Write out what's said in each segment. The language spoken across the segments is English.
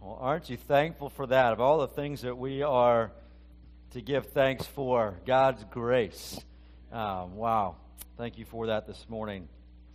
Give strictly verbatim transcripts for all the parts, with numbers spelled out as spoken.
Well, aren't you thankful for that? Of all the things that we are to give thanks for, God's grace. Um, wow. Thank you for that this morning.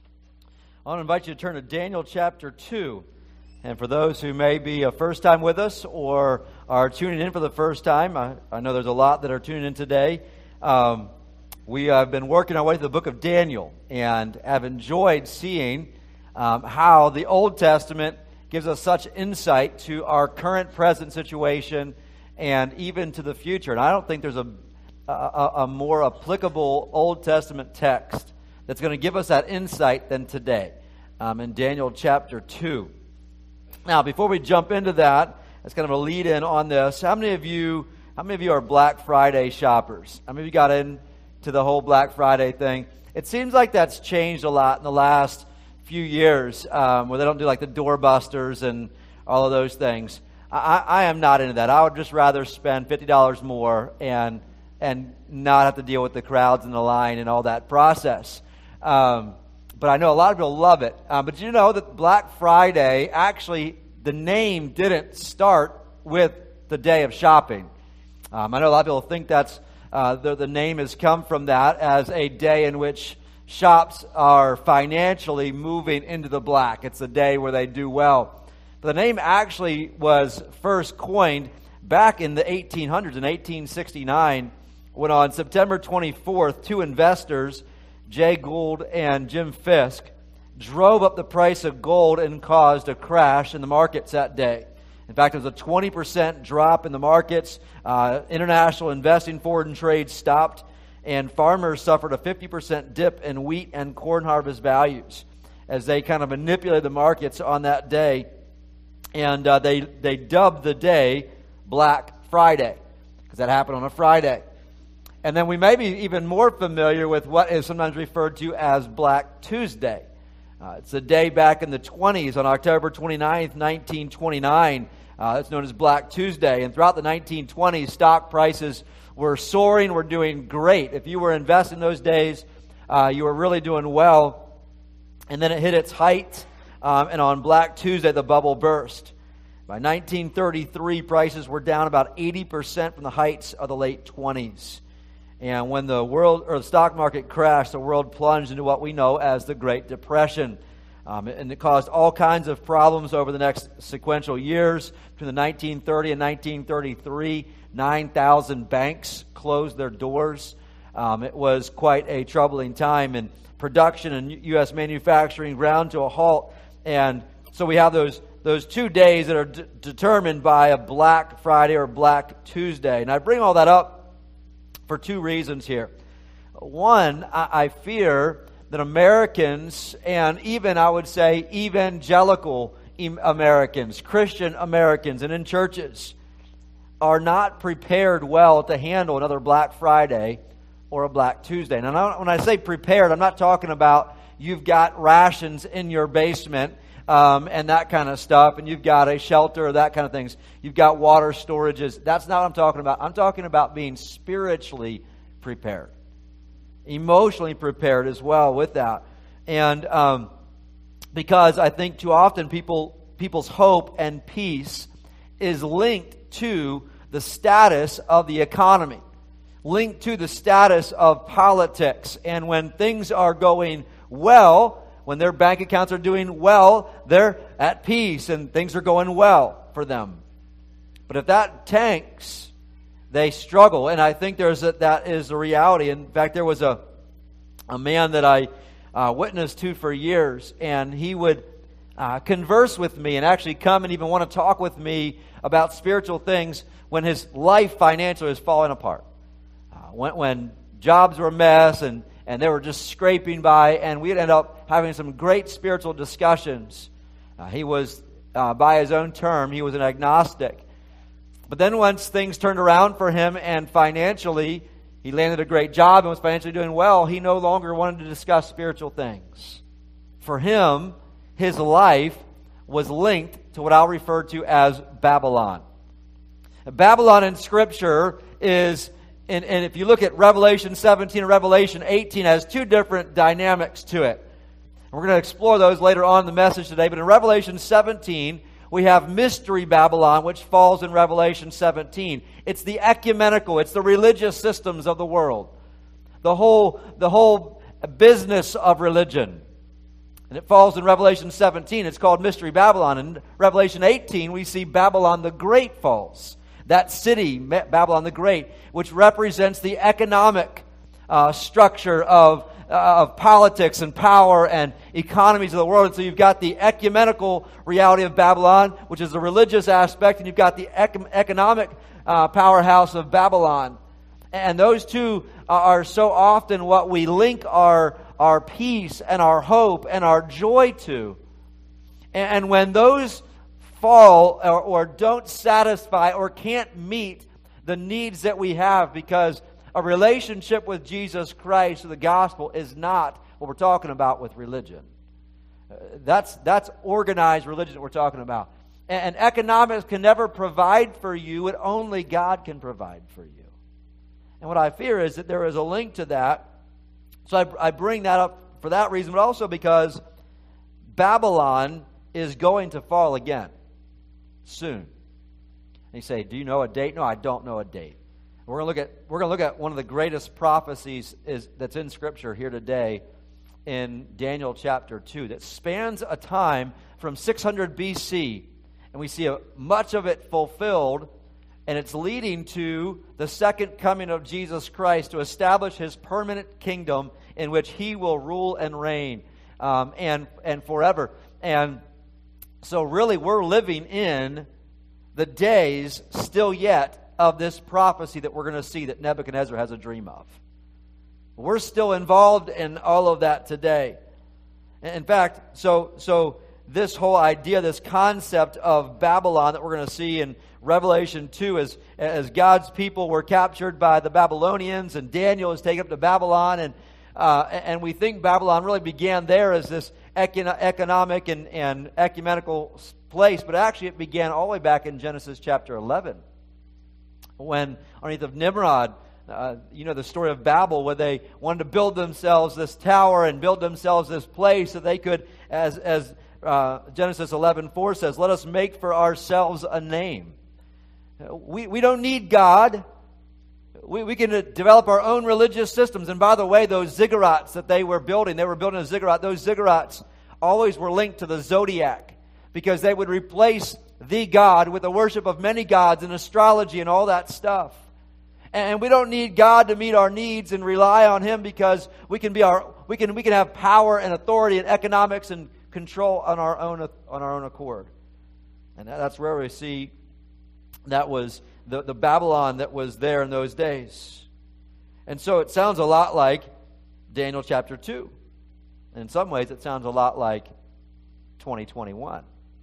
I want to invite you to turn to Daniel chapter two. And for those who may be a first time with us or are tuning in for the first time, I, I know there's a lot that are tuning in today. Um, we have been working our way through the book of Daniel and have enjoyed seeing um, how the Old Testament gives us such insight to our current present situation and even to the future. And I don't think there's a, a, a more applicable Old Testament text that's going to give us that insight than today um, in Daniel chapter two. Now, before we jump into that, as kind of a lead in on this, how many of you, how many of you are Black Friday shoppers? How many of you got into the whole Black Friday thing? It seems like that's changed a lot in the last few years, um, where they don't do like the doorbusters and all of those things. I, I am not into that. I would just rather spend fifty dollars more and and not have to deal with the crowds and the line and all that process. Um, but I know a lot of people love it. Um, but you know that Black Friday, actually, the name didn't start with the day of shopping. Um, I know a lot of people think that's uh, the, the name has come from that as a day in which shops are financially moving into the black. It's a day where they do well. But the name actually was first coined back in the eighteen hundreds, in eighteen sixty-nine, when on September twenty-fourth, two investors, Jay Gould and Jim Fisk, drove up the price of gold and caused a crash in the markets that day. In fact, it was a twenty percent drop in the markets. Uh, international investing, foreign trade stopped. And farmers suffered a fifty percent dip in wheat and corn harvest values as they kind of manipulated the markets on that day. And uh, they, they dubbed the day Black Friday because that happened on a Friday. And then we may be even more familiar with what is sometimes referred to as Black Tuesday. Uh, it's a day back in the twenties on October twenty-ninth, nineteen twenty-nine. Uh, it's known as Black Tuesday. And throughout the nineteen twenties, stock prices were soaring, were doing great. If you were investing those days, uh, you were really doing well. And then it hit its height, um, and on Black Tuesday, the bubble burst. By nineteen thirty-three, prices were down about eighty percent from the heights of the late twenties. And when the world or the stock market crashed, the world plunged into what we know as the Great Depression. Um, and it caused all kinds of problems over the next sequential years. Between the nineteen thirty and nineteen thirty-three, nine thousand banks closed their doors. Um, it was quite a troubling time, and production and U S manufacturing ground to a halt. And so we have those those two days that are d- determined by a Black Friday or Black Tuesday. And I bring all that up for two reasons here. One, I, I fear that Americans, and even I would say evangelical Americans, Christian Americans, and in churches, are not prepared well to handle another Black Friday or a Black Tuesday. Now, when I say prepared, I'm not talking about you've got rations in your basement um, and that kind of stuff, and you've got a shelter or that kind of things. You've got water storages. That's not what I'm talking about. I'm talking about being spiritually prepared, emotionally prepared as well with that. And um, because I think too often people people's hope and peace is linked to the status of the economy, linked to the status of politics. And when things are going well, when their bank accounts are doing well, they're at peace and things are going well for them. But if that tanks, they struggle. And I think there's a, that is a reality. In fact, there was a, a man that I uh, witnessed to for years, and he would uh, converse with me and actually come and even want to talk with me about spiritual things when his life financially was falling apart. Uh, when, when jobs were a mess and, and they were just scraping by, and we'd end up having some great spiritual discussions. Uh, he was, uh, by his own term, he was an agnostic. But then once things turned around for him and financially, he landed a great job and was financially doing well, he no longer wanted to discuss spiritual things. For him, his life was linked to what I'll refer to as Babylon. Babylon in Scripture is, and, and if you look at Revelation seventeen and Revelation eighteen, has two different dynamics to it. And we're going to explore those later on in the message today. But in Revelation seventeen, we have Mystery Babylon, which falls in Revelation seventeen. It's the ecumenical, it's the religious systems of the world. The whole, the whole business of religion. And it falls in Revelation seventeen. It's called Mystery Babylon. In Revelation eighteen, we see Babylon the Great falls. That city, Babylon the Great, which represents the economic uh, structure of, uh, of politics and power and economies of the world. And so you've got the ecumenical reality of Babylon, which is the religious aspect, and you've got the ec- economic uh, powerhouse of Babylon. And those two are so often what we link our, our peace and our hope and our joy to. And when those fall or, or don't satisfy or can't meet the needs that we have, because a relationship with Jesus Christ or the gospel is not what we're talking about with religion. Uh, that's, that's organized religion that we're talking about. And, and economics can never provide for you what only God can provide for you. And what I fear is that there is a link to that. So I, I bring that up for that reason, but also because Babylon is going to fall again soon. And you say, do you know a date? No, I don't know a date. We're going to look at we're going to look at one of the greatest prophecies is that's in Scripture here today in Daniel chapter two that spans a time from six hundred B C, and we see a, much of it fulfilled. And it's leading to the second coming of Jesus Christ to establish His permanent kingdom in which He will rule and reign um, and, and forever. And so really we're living in the days still yet of this prophecy that we're going to see that Nebuchadnezzar has a dream of. We're still involved in all of that today. In fact, so so this whole idea, this concept of Babylon that we're going to see in Revelation two, as, as God's people were captured by the Babylonians and Daniel is taken up to Babylon, and uh, and we think Babylon really began there as this econ- economic and, and ecumenical place, but actually it began all the way back in Genesis chapter eleven, when underneath of Nimrod, uh, you know the story of Babel, where they wanted to build themselves this tower and build themselves this place so they could, as as uh, Genesis eleven four says, let us make for ourselves a name. We we don't need God. We we can develop our own religious systems. And by the way, those ziggurats that they were building, they were building a ziggurat. Those ziggurats always were linked to the zodiac, because they would replace the God with the worship of many gods and astrology and all that stuff. And we don't need God to meet our needs and rely on Him, because we can be our we can we can have power and authority and economics and control on our own on our own accord. And that's where we see that was the, the Babylon that was there in those days. And so it sounds a lot like Daniel chapter two. In some ways it sounds a lot like twenty twenty-one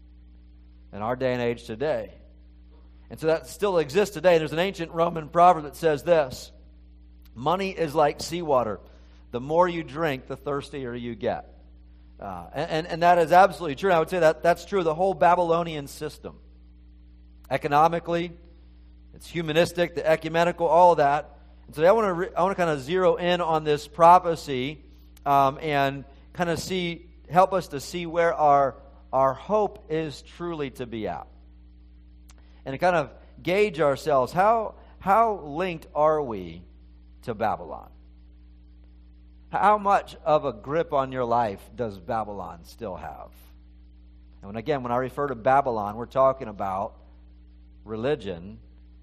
in our day and age today. And so that still exists today. There's an ancient Roman proverb that says this: money is like seawater. The more you drink, the thirstier you get. Uh, and, and, and that is absolutely true. And I would say that that's true of the whole Babylonian system. Economically, it's humanistic, the ecumenical, all of that. And so I want to re- I want to kind of zero in on this prophecy um, and kind of see help us to see where our our hope is truly to be at, and to kind of gauge ourselves. How how linked are we to Babylon? How much of a grip on your life does Babylon still have? And when, again, when I refer to Babylon, we're talking about religion,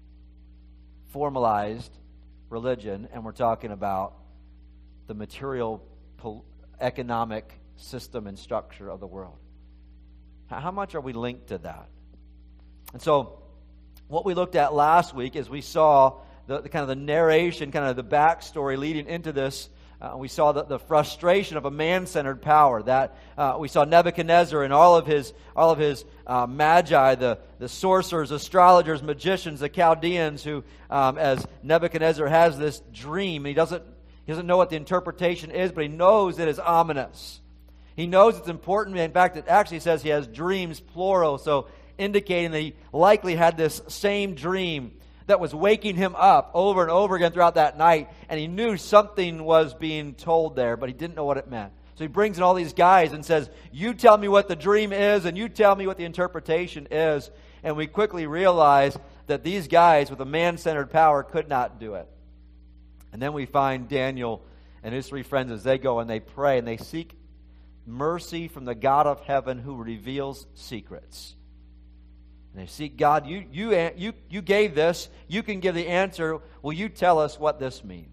formalized religion, and we're talking about the material pol- economic system and structure of the world. How much are we linked to that? And so what we looked at last week is we saw the, the kind of the narration, kind of the backstory leading into this. Uh, we saw the, the frustration of a man-centered power. That uh, we saw Nebuchadnezzar and all of his all of his uh, magi, the, the sorcerers, astrologers, magicians, the Chaldeans, who, um, as Nebuchadnezzar has this dream, he doesn't he doesn't know what the interpretation is, but he knows it is ominous. He knows it's important. In fact, it actually says he has dreams, plural, so indicating that he likely had this same dream that was waking him up over and over again throughout that night, and he knew something was being told there, but he didn't know what it meant. So he brings in all these guys and says, you tell me what the dream is, and you tell me what the interpretation is. And we quickly realize that these guys with a man-centered power could not do it. And then we find Daniel and his three friends as they go and they pray and they seek mercy from the God of heaven who reveals secrets. And they seek, God, you, you, you, you gave this. You can give the answer. Will you tell us what this means?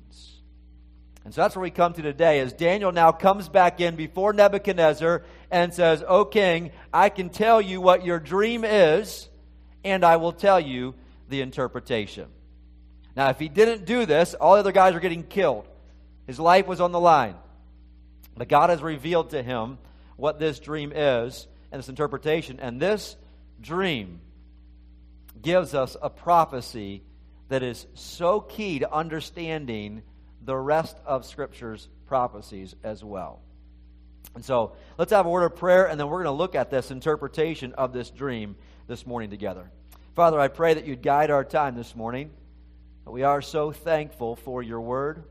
And so that's where we come to today, as Daniel now comes back in before Nebuchadnezzar and says, O king, I can tell you what your dream is, and I will tell you the interpretation. Now, if he didn't do this, all the other guys are getting killed. His life was on the line. But God has revealed to him what this dream is and its interpretation. And this dream gives us a prophecy that is so key to understanding the rest of Scripture's prophecies as well. And so let's have a word of prayer, and then we're going to look at this interpretation of this dream this morning together. Father, I pray that you'd guide our time this morning. We are so thankful for your word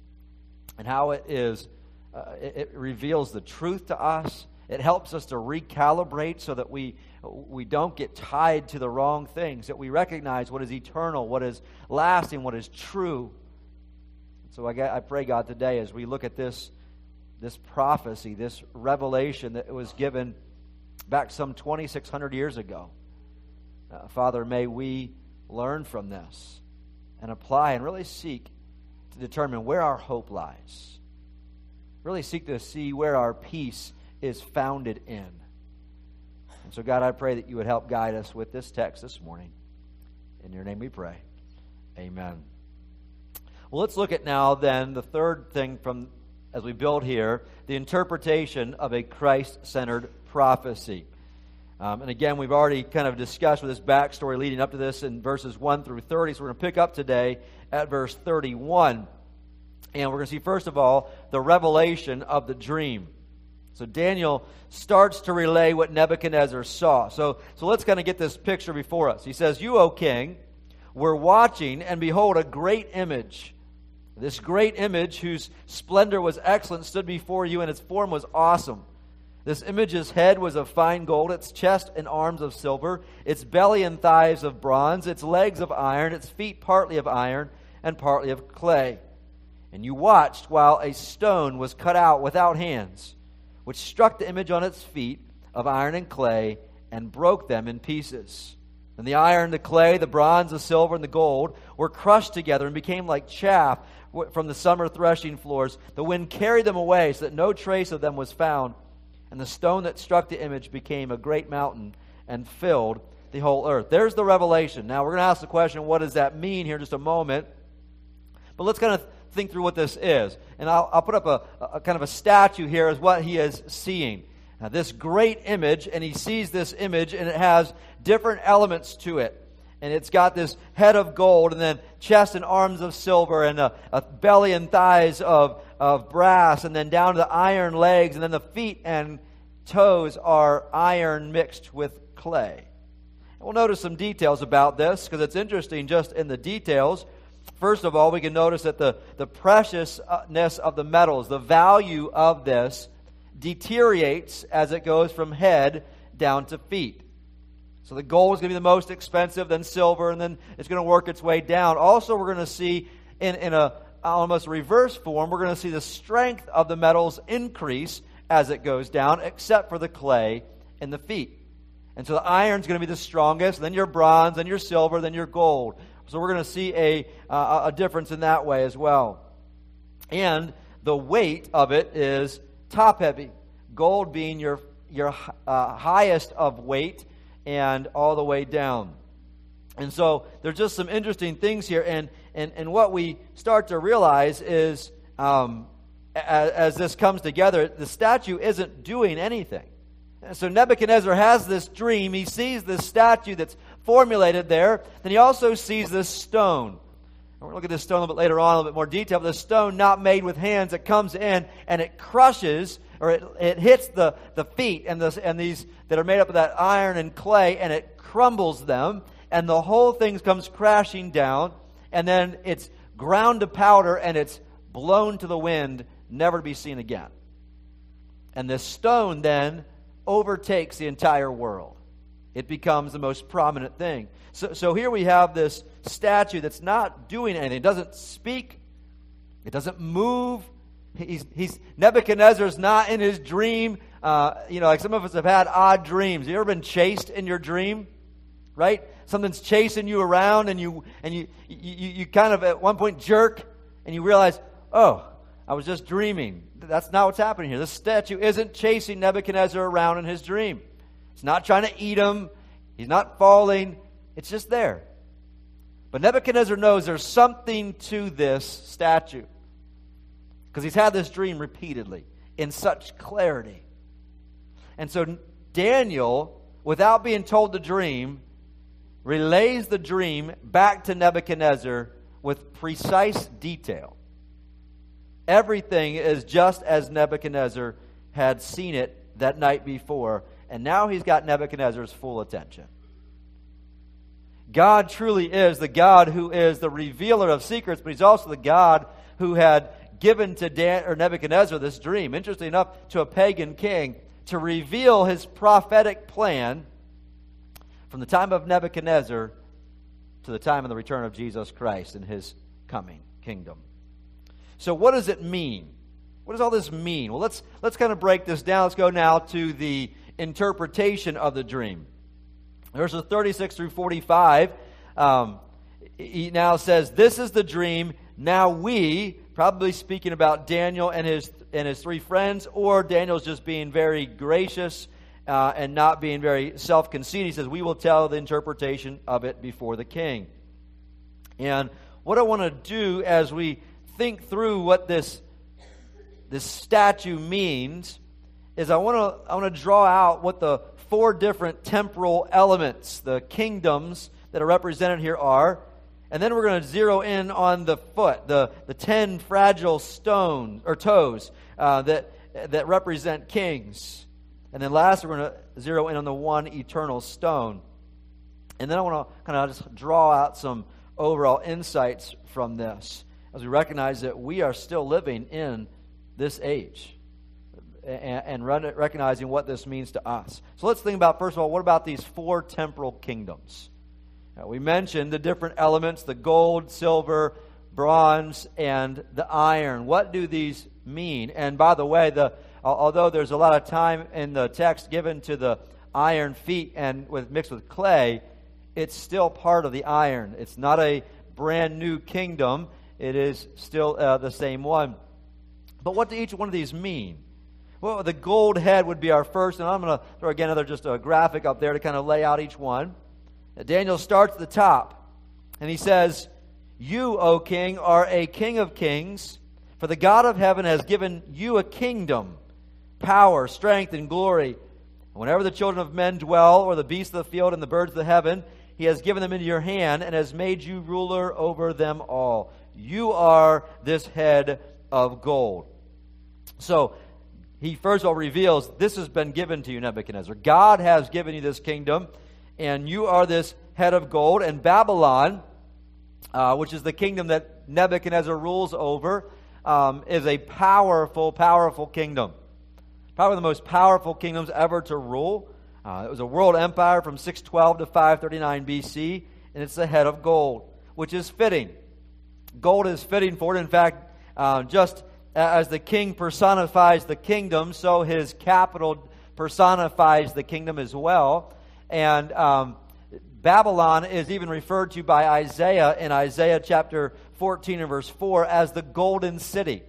and how it is, uh, it, it reveals the truth to us. It helps us to recalibrate so that we we don't get tied to the wrong things, that we recognize what is eternal, what is lasting, what is true. So I, I pray, God, today as we look at this, this prophecy, this revelation that was given back some twenty-six hundred years ago, uh, Father, may we learn from this and apply and really seek to determine where our hope lies. Really seek to see where our peace is founded in. And so, God, I pray that you would help guide us with this text this morning. In your name we pray. Amen. Well, let's look at now then the third thing from as we build here, the interpretation of a Christ-centered prophecy. Um, and again, we've already kind of discussed with this backstory leading up to this in verses one through thirty. So we're going to pick up today at verse thirty-one. And we're going to see, first of all, the revelation of the dream. So Daniel starts to relay what Nebuchadnezzar saw. So, so let's kind of get this picture before us. He says, you, O king, were watching, and behold, a great image. This great image, whose splendor was excellent, stood before you, and its form was awesome. This image's head was of fine gold, its chest and arms of silver, its belly and thighs of bronze, its legs of iron, its feet partly of iron and partly of clay. And you watched while a stone was cut out without hands, which struck the image on its feet of iron and clay and broke them in pieces. And the iron, the clay, the bronze, the silver, and the gold were crushed together and became like chaff from the summer threshing floors. The wind carried them away so that no trace of them was found. And the stone that struck the image became a great mountain and filled the whole earth. There's the revelation. Now we're going to ask the question, what does that mean here in just a moment? But let's kind of think through what this is. And I'll, I'll put up a, a kind of a statue here as what he is seeing. Now, this great image, and he sees this image, and it has different elements to it. And it's got this head of gold, and then chest and arms of silver, and a, a belly and thighs of, of brass, and then down to the iron legs, and then the feet and toes are iron mixed with clay. And we'll notice some details about this, because it's interesting just in the details. First of all, we can notice that the, the preciousness of the metals, the value of this, deteriorates as it goes from head down to feet. So the gold is going to be the most expensive, then silver, and then it's going to work its way down. Also, we're going to see in, in a almost reverse form, we're going to see the strength of the metals increase as it goes down, except for the clay and the feet. And so the iron is going to be the strongest, then your bronze, then your silver, then your gold. So we're going to see a, uh, a difference in that way as well. And the weight of it is top-heavy. Gold being your, your uh, highest of weight and all the way down. And so there's just some interesting things here. And, and, and what we start to realize is um, as, as this comes together, the statue isn't doing anything. And so Nebuchadnezzar has this dream. He sees this statue that's formulated there. Then he also sees this stone. And we're going to look at this stone a little bit later on, a little bit more detail. But the stone not made with hands, it comes in and it crushes, or it, it hits the, the feet and, the, and these that are made up of that iron and clay, and it crumbles them. And the whole thing comes crashing down. And then it's ground to powder and it's blown to the wind, never to be seen again. And this stone then overtakes the entire world. It becomes the most prominent thing. So, so here we have this statue that's not doing anything. It doesn't speak. It doesn't move. He's, he's Nebuchadnezzar's not in his dream. Uh, you know, like some of us have had odd dreams. You ever been chased in your dream? Right? Something's chasing you around, and you and you, you you kind of at one point jerk, and you realize, oh, I was just dreaming. That's not what's happening here. This statue isn't chasing Nebuchadnezzar around in his dream. It's not trying to eat him. He's not falling. It's just there. But Nebuchadnezzar knows there's something to this statue, because he's had this dream repeatedly in such clarity. And so Daniel, without being told the dream, relays the dream back to Nebuchadnezzar with precise detail. Everything is just as Nebuchadnezzar had seen it that night before, and now he's got Nebuchadnezzar's full attention. God truly is the God who is the revealer of secrets, but he's also the God who had given to Dan, or Nebuchadnezzar this dream, interesting enough, to a pagan king, to reveal his prophetic plan from the time of Nebuchadnezzar to the time of the return of Jesus Christ and his coming kingdom. So what does it mean? What does all this mean? Well, let's let's kind of break this down. Let's go now to the interpretation of the dream. Verses thirty-six through forty-five, um, he now says, "This is the dream. Now we," probably speaking about Daniel and his and his three friends, or Daniel's just being very gracious uh, and not being very self-conceited. He says, "We will tell the interpretation of it before the king." And what I want to do as we think through what this this statue means is I want to I want to draw out what the four different temporal elements, the kingdoms that are represented here are, and then we're going to zero in on the foot, the the ten fragile stones or toes uh, that that represent kings, and then last we're going to zero in on the one eternal stone, and then I want to kind of just draw out some overall insights from this, as we recognize that we are still living in this age and, and run, recognizing what this means to us. So let's think about, first of all, what about these four temporal kingdoms? Now, we mentioned the different elements, the gold, silver, bronze, and the iron. What do these mean? And by the way, the although there's a lot of time in the text given to the iron feet and with mixed with clay, it's still part of the iron. It's not a brand new kingdom. It is still uh, the same one. But what do each one of these mean? Well, the gold head would be our first, and I'm going to throw again another just a graphic up there to kind of lay out each one. Daniel starts at the top, and he says, "You, O king, are a king of kings, for the God of heaven has given you a kingdom, power, strength, and glory. And whenever the children of men dwell, or the beasts of the field and the birds of the heaven, he has given them into your hand and has made you ruler over them all. You are this head of gold." So, he first of all reveals, this has been given to you, Nebuchadnezzar. God has given you this kingdom, and you are this head of gold. And Babylon, uh, which is the kingdom that Nebuchadnezzar rules over, um, is a powerful, powerful kingdom. Probably the most powerful kingdoms ever to rule. Uh, it was a world empire from six twelve to five thirty-nine B C, and it's the head of gold, which is fitting. Gold is fitting for it. In fact, uh, just as the king personifies the kingdom, so his capital personifies the kingdom as well. And um, Babylon is even referred to by Isaiah in Isaiah chapter fourteen and verse four as the golden city.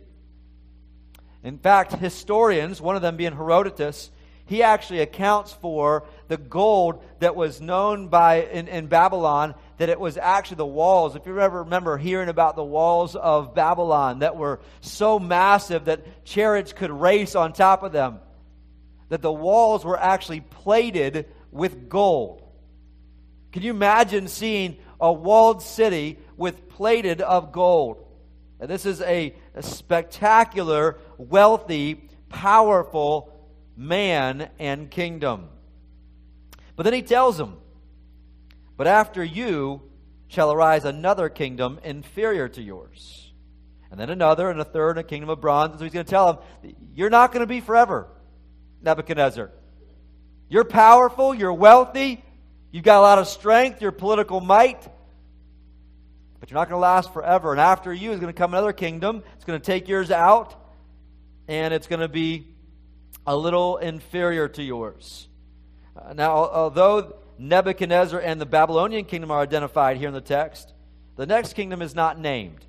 In fact, historians, one of them being Herodotus, he actually accounts for the gold that was known by in, in Babylon, that it was actually the walls. If you ever remember hearing about the walls of Babylon that were so massive that chariots could race on top of them, that the walls were actually plated with gold. Can you imagine seeing a walled city with plated of gold? And this is a, a spectacular, wealthy, powerful man and kingdom. But then he tells them, "But after you shall arise another kingdom inferior to yours. And then another, and a third, and a kingdom of bronze." And so he's going to tell them, you're not going to be forever. Nebuchadnezzar. You're powerful, you're wealthy, you've got a lot of strength, your political might, but you're not going to last forever. And after you is going to come another kingdom. It's going to take yours out, and it's going to be a little inferior to yours. Uh, now, although Nebuchadnezzar and the Babylonian kingdom are identified here in the text, the next kingdom is not named.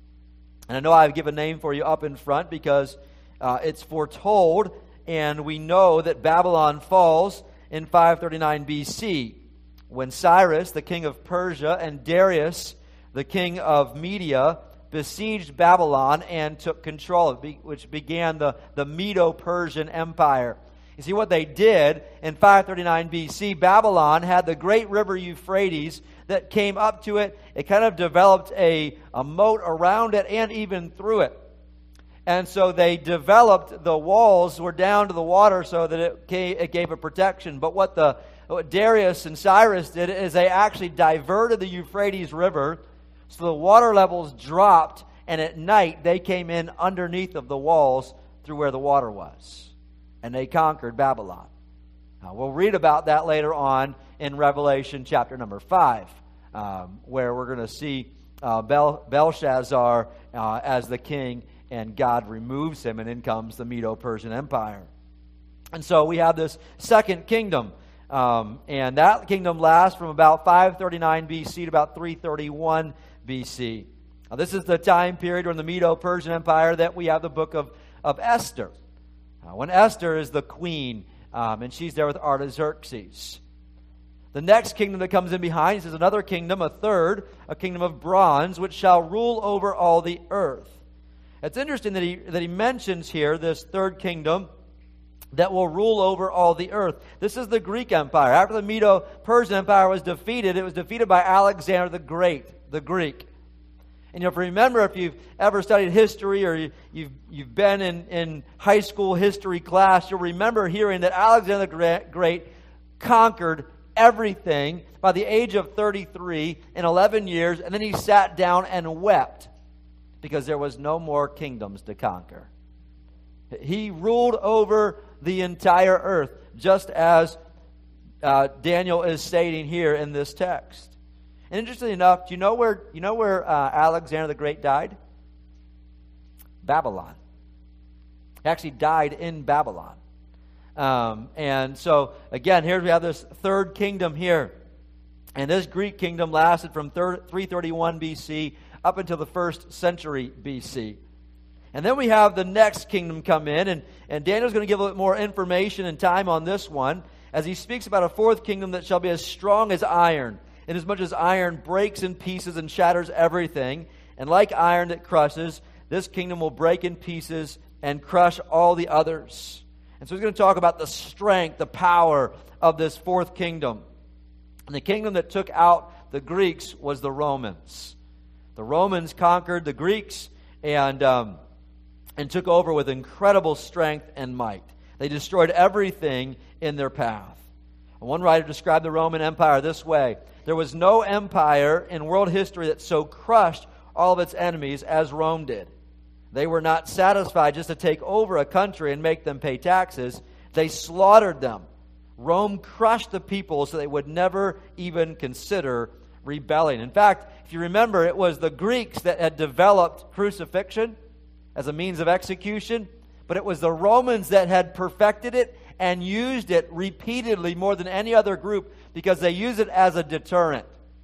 And I know I've given a name for you up in front because uh, it's foretold, and we know that Babylon falls in five thirty-nine B C when Cyrus, the king of Persia, and Darius, the king of Media, besieged Babylon and took control of it, which began the, the Medo-Persian Empire. You see what they did in five thirty-nine B C, Babylon had the great river Euphrates that came up to it. It kind of developed a, a moat around it and even through it. And so they developed, the walls were down to the water so that it gave, it gave a protection. But what the what Darius and Cyrus did is they actually diverted the Euphrates River so the water levels dropped, and at night they came in underneath of the walls through where the water was. And they conquered Babylon. Now, we'll read about that later on in Revelation chapter number five, um, where we're going to see uh, Bel- Belshazzar uh, as the king, and God removes him, and in comes the Medo-Persian Empire. And so we have this second kingdom, um, and that kingdom lasts from about five thirty-nine B C to about three thirty-one B C. Now, this is the time period during the Medo-Persian Empire that we have the book of, of Esther. Uh, when Esther is the queen, um, and she's there with Artaxerxes. The next kingdom that comes in behind is another kingdom, a third, a kingdom of bronze, which shall rule over all the earth. It's interesting that he, that he mentions here this third kingdom that will rule over all the earth. This is the Greek Empire. After the Medo-Persian Empire was defeated, it was defeated by Alexander the Great, the Greek. And if you remember, if you've ever studied history or you, you've, you've been in, in high school history class, you'll remember hearing that Alexander the Great conquered everything by the age of thirty-three in eleven years, and then he sat down and wept because there was no more kingdoms to conquer. He ruled over the entire earth, just as uh, Daniel is stating here in this text. And interestingly enough, do you know where you know where uh, Alexander the Great died? Babylon. He actually died in Babylon. Um, and so, again, here we have this third kingdom here. And this Greek kingdom lasted from three thirty-one B C up until the first century B C. And then we have the next kingdom come in, and, and Daniel's going to give a little more information and time on this one, as he speaks about a fourth kingdom that shall be as strong as iron, inasmuch as iron breaks in pieces and shatters everything. And like iron that crushes, this kingdom will break in pieces and crush all the others. And so he's going to talk about the strength, the power of this fourth kingdom. And the kingdom that took out the Greeks was the Romans. The Romans conquered the Greeks and um, and took over with incredible strength and might. They destroyed everything in their path. One writer described the Roman Empire this way: there was no empire in world history that so crushed all of its enemies as Rome did. They were not satisfied just to take over a country and make them pay taxes. They slaughtered them. Rome crushed the people so they would never even consider rebelling. In fact, if you remember, it was the Greeks that had developed crucifixion as a means of execution, but it was the Romans that had perfected it and used it repeatedly more than any other group because they use it as a deterrent.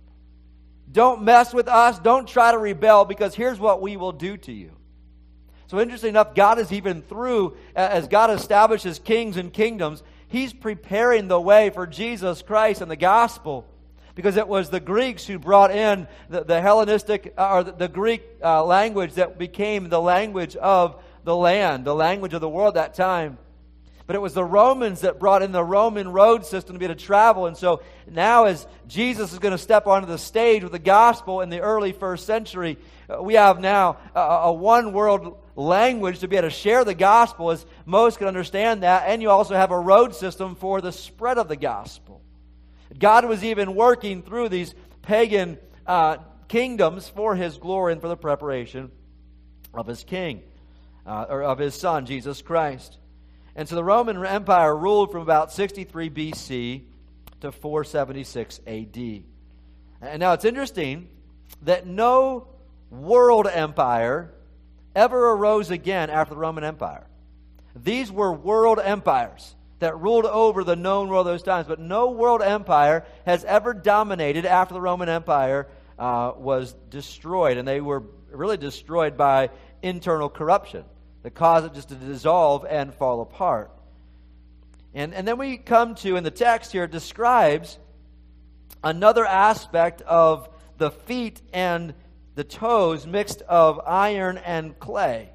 Don't mess with us. Don't try to rebel, because here's what we will do to you. So interesting enough, God is even through, as God establishes kings and kingdoms, He's preparing the way for Jesus Christ and the gospel. Because it was the Greeks who brought in the, the Hellenistic, or the, the Greek uh, language that became the language of the land, the language of the world at that time. But it was the Romans that brought in the Roman road system to be able to travel. And so now, as Jesus is going to step onto the stage with the gospel in the early first century, uh, we have now a, a one world language to be able to share the gospel, as most can understand that. And you also have a road system for the spread of the gospel. God was even working through these pagan uh, kingdoms for His glory and for the preparation of His king, uh, or of His Son, Jesus Christ. And so the Roman Empire ruled from about sixty-three B C to four seventy-six A D. And now it's interesting that no world empire ever arose again after the Roman Empire. These were world empires that ruled over the known world those times, but no world empire has ever dominated after the Roman Empire uh, was destroyed, and they were really destroyed by internal corruption that caused it just to dissolve and fall apart. And, and then we come to, in the text here, it describes another aspect of the feet and the toes mixed of iron and clay.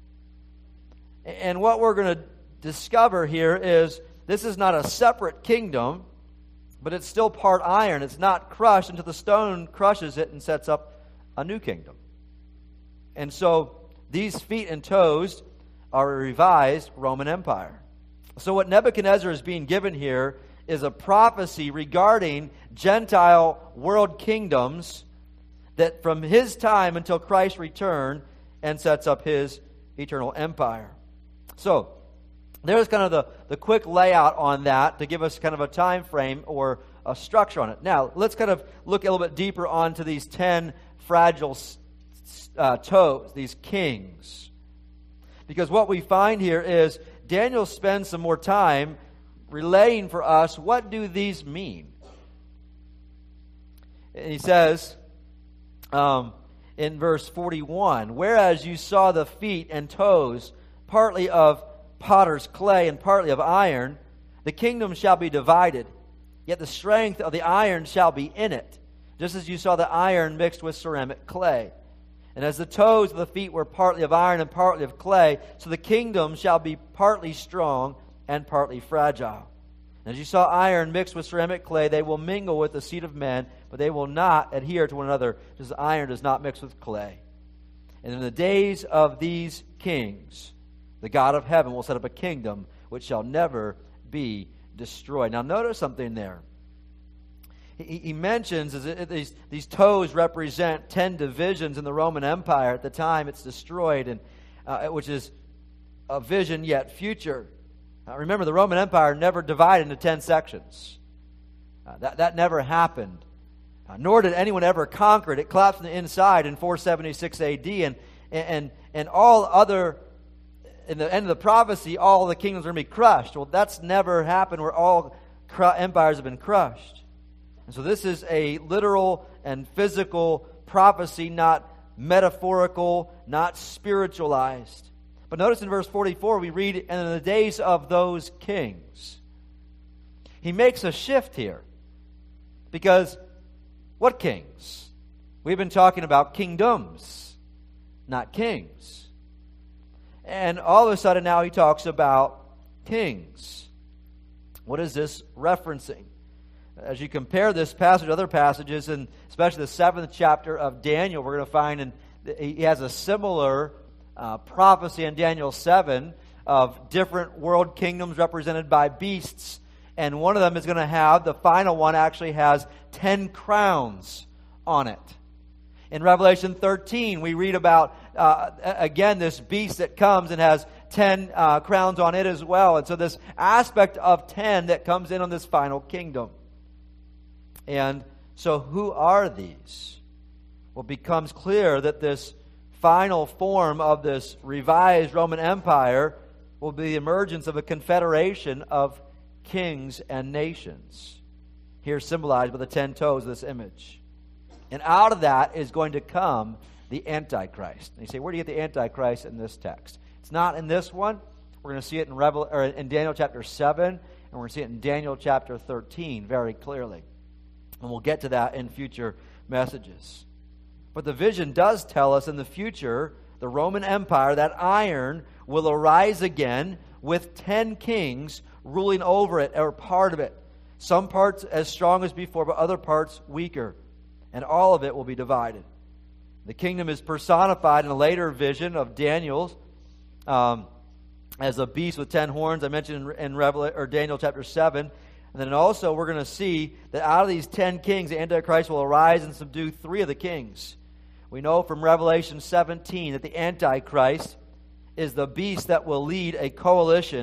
And what we're going to discover here is this is not a separate kingdom, but it's still part iron. It's not crushed until the stone crushes it and sets up a new kingdom. And so these feet and toes are a revised Roman Empire. So what Nebuchadnezzar is being given here is a prophecy regarding Gentile world kingdoms that from his time until Christ's return and sets up his eternal empire. So there's kind of the, the quick layout on that to give us kind of a time frame or a structure on it. Now, let's kind of look a little bit deeper onto these ten fragile uh, toes, these kings. Because what we find here is Daniel spends some more time relaying for us, what do these mean? And he says um, in verse forty-one, whereas you saw the feet and toes partly of potter's clay and partly of iron, the kingdom shall be divided, yet the strength of the iron shall be in it, just as you saw the iron mixed with ceramic clay. And as the toes of the feet were partly of iron and partly of clay, so the kingdom shall be partly strong and partly fragile. And as you saw iron mixed with ceramic clay, they will mingle with the seed of men, but they will not adhere to one another, just as iron does not mix with clay. And in the days of these kings, the God of heaven will set up a kingdom which shall never be destroyed. Now notice something there. He, he mentions as these, these toes represent ten divisions in the Roman Empire at the time it's destroyed, and uh, which is a vision yet future. Uh, remember, the Roman Empire never divided into ten sections. Uh, that, that never happened. Uh, nor did anyone ever conquer it. It collapsed on the inside in four seventy-six A D, and, and, and all other... in the end of the prophecy, all the kingdoms are going to be crushed. Well, that's never happened where all cr- empires have been crushed. And so this is a literal and physical prophecy, not metaphorical, not spiritualized. But notice in verse forty-four, we read, and in the days of those kings. He makes a shift here. Because what kings? We've been talking about kingdoms, not kings. And all of a sudden now he talks about kings. What is this referencing? As you compare this passage to other passages, and especially the seventh chapter of Daniel, we're going to find in, he has a similar uh, prophecy in Daniel seven of different world kingdoms represented by beasts. And one of them is going to have, the final one actually has ten crowns on it. In Revelation thirteen, we read about, uh, again, this beast that comes and has ten uh, crowns on it as well. And so this aspect of ten that comes in on this final kingdom. And so who are these? Well, it becomes clear that this final form of this revised Roman Empire will be the emergence of a confederation of kings and nations. Here symbolized by the ten toes of this image. And out of that is going to come the Antichrist. And you say, where do you get the Antichrist in this text? It's not in this one. We're going to see it in, Revel- or in Daniel chapter seven, and we're going to see it in Daniel chapter thirteen very clearly. And we'll get to that in future messages. But the vision does tell us in the future, the Roman Empire, that iron, will arise again with ten kings ruling over it, or part of it. Some parts as strong as before, but other parts weaker. And all of it will be divided. The kingdom is personified in a later vision of Daniel's um, as a beast with ten horns. I mentioned in, in Revel- or Daniel chapter seven. And then also we're going to see that out of these ten kings, the Antichrist will arise and subdue three of the kings. We know from Revelation seventeen that the Antichrist is the beast that will lead a coalition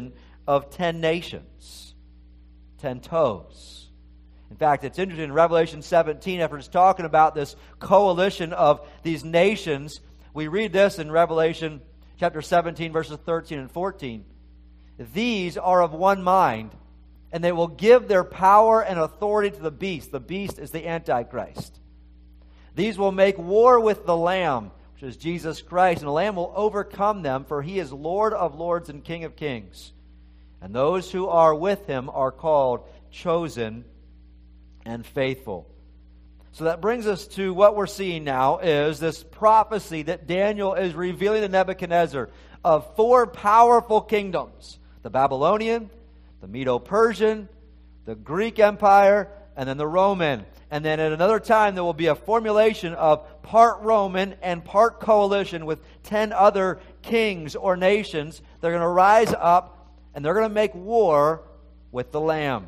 of ten nations, ten toes. In fact, it's interesting in Revelation seventeen, after it's talking about this coalition of these nations, we read this in Revelation chapter seventeen, verses thirteen and fourteen. These are of one mind, and they will give their power and authority to the beast. The beast is the Antichrist. These will make war with the Lamb, which is Jesus Christ, and the Lamb will overcome them, for he is Lord of lords and King of kings. And those who are with him are called chosen and faithful. So that brings us to what we're seeing now is this prophecy that Daniel is revealing to Nebuchadnezzar of four powerful kingdoms: the Babylonian, the Medo-Persian, the Greek Empire, and then the Roman. And then at another time there will be a formulation of part Roman and part coalition with ten other kings or nations. They're going to rise up and they're going to make war with the Lamb.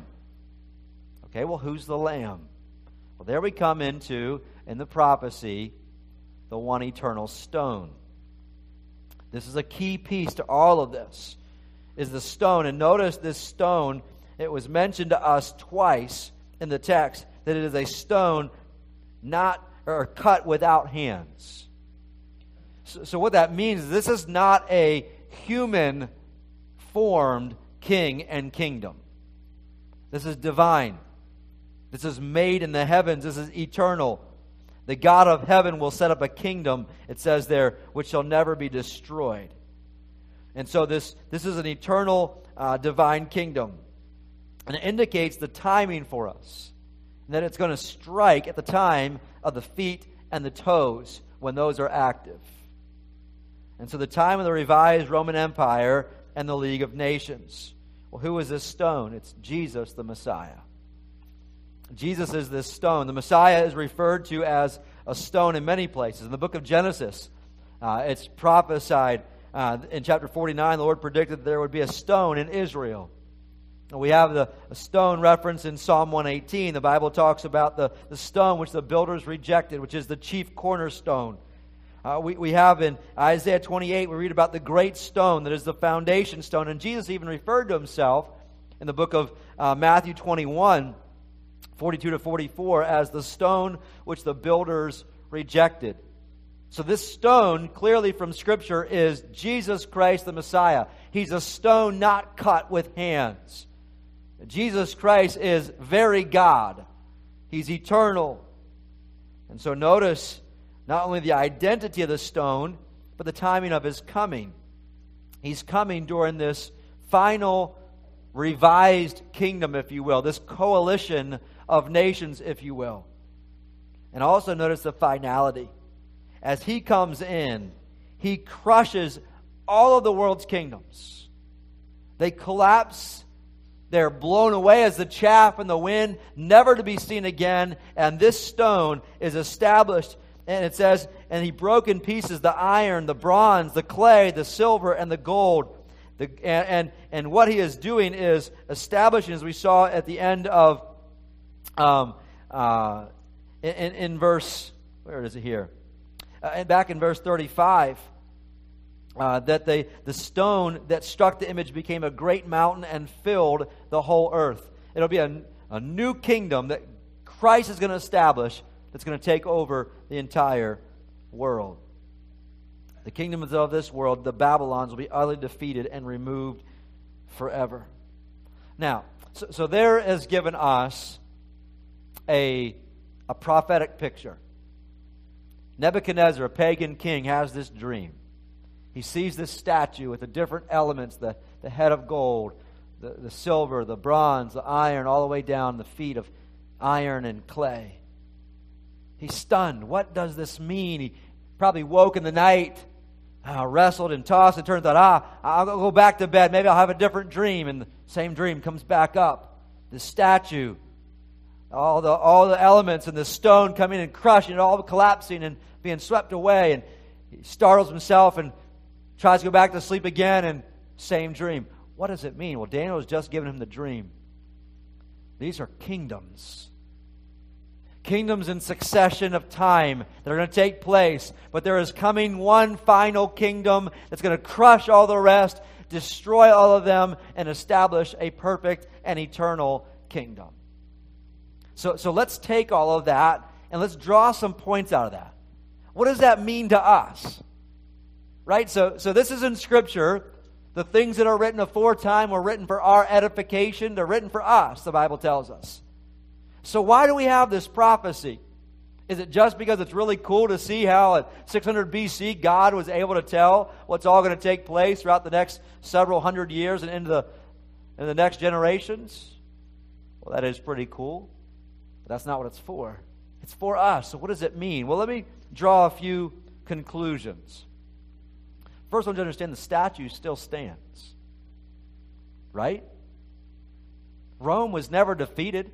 Okay, well, who's the Lamb? Well, there we come into, in the prophecy, the one eternal stone. This is a key piece to all of this, is the stone. And notice this stone, it was mentioned to us twice in the text that it is a stone not or cut without hands. So, so what that means is this is not a human formed king and kingdom. This is divine. This is made in the heavens. This is eternal. The God of heaven will set up a kingdom, it says there, which shall never be destroyed. And so this, this is an eternal uh, divine kingdom. And it indicates the timing for us. And that it's going to strike at the time of the feet and the toes when those are active. And so the time of the revised Roman Empire and the League of Nations. Well, who is this stone? It's Jesus the Messiah. Jesus is this stone. The Messiah is referred to as a stone in many places. In the book of Genesis, uh, it's prophesied uh, in chapter forty-nine, the Lord predicted that there would be a stone in Israel. And we have the a stone reference in Psalm one eighteen. The Bible talks about the, the stone which the builders rejected, which is the chief cornerstone. Uh, we, we have in Isaiah twenty-eight, we read about the great stone that is the foundation stone. And Jesus even referred to himself in the book of uh, Matthew twenty-one, forty-two to forty-four, as the stone which the builders rejected. So this stone, clearly from Scripture, is Jesus Christ the Messiah. He's a stone not cut with hands. Jesus Christ is very God. He's eternal. And so notice not only the identity of the stone, but the timing of his coming. He's coming during this final revised kingdom, if you will, this coalition of nations, if you will. And also notice the finality. As he comes in, he crushes all of the world's kingdoms. They collapse. They're blown away as the chaff in the wind, never to be seen again. And this stone is established. And it says, and he broke in pieces the iron, the bronze, the clay, the silver, and the gold. The, and, and, and what he is doing is establishing, as we saw at the end of, um, uh, in, in verse, where is it here? Uh, and back in verse thirty-five, uh, that they, the stone that struck the image became a great mountain and filled the whole earth. It'll be a, a new kingdom that Christ is going to establish that's going to take over the entire world. The kingdoms of this world, the Babylons, will be utterly defeated and removed forever. Now, so, so there is given us a, a prophetic picture. Nebuchadnezzar, a pagan king, has this dream. He sees this statue with the different elements, the, the head of gold, the, the silver, the bronze, the iron, all the way down the feet of iron and clay. He's stunned. What does this mean? He probably woke in the night, uh, wrestled and tossed and turned, thought, ah, I'll go back to bed. Maybe I'll have a different dream. And the same dream comes back up. The statue, all the all the elements and the stone coming and crushing, all collapsing and being swept away. And he startles himself and tries to go back to sleep again, and same dream. What does it mean? Well, Daniel has just given him the dream. These are kingdoms. Kingdoms in succession of time that are going to take place. But there is coming one final kingdom that's going to crush all the rest, destroy all of them, and establish a perfect and eternal kingdom. So, so let's take all of that and let's draw some points out of that. What does that mean to us? Right? So, so this is in Scripture. The things that are written aforetime were written for our edification. They're written for us, the Bible tells us. So why do we have this prophecy? Is it just because it's really cool to see how at six hundred B C God was able to tell what's all going to take place throughout the next several hundred years and into the, in the next generations? Well, that is pretty cool. But that's not what it's for. It's for us. So what does it mean? Well, let me draw a few conclusions. First, I want you to understand the statue still stands. Right? Rome was never defeated.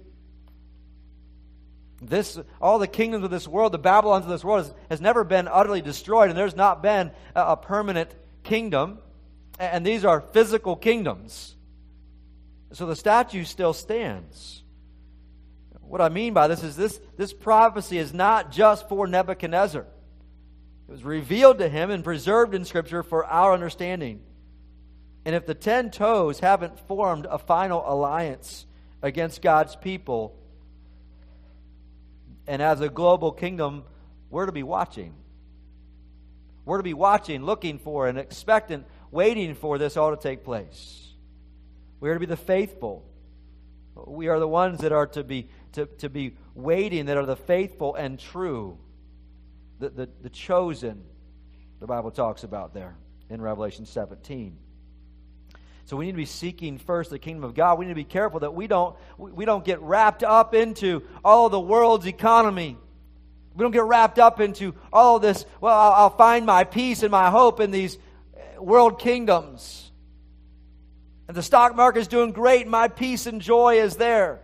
This, all the kingdoms of this world, the Babylons of this world, has, has never been utterly destroyed, and there's not been a, a permanent kingdom. And these are physical kingdoms. So the statue still stands. What I mean by this is this, this prophecy is not just for Nebuchadnezzar. It was revealed to him and preserved in Scripture for our understanding. And if the ten toes haven't formed a final alliance against God's people, and as a global kingdom, we're to be watching. We're to be watching, looking for, and expectant, waiting for this all to take place. We are to be the faithful. We are the ones that are to be to, to be waiting, that are the faithful and true. The, the, the chosen, the Bible talks about there in Revelation seventeen. So we need to be seeking first the kingdom of God. We need to be careful that we don't we don't get wrapped up into all of the world's economy. We don't get wrapped up into all of this, well, I'll, I'll find my peace and my hope in these world kingdoms. And the stock market is doing great, and my peace and joy is there.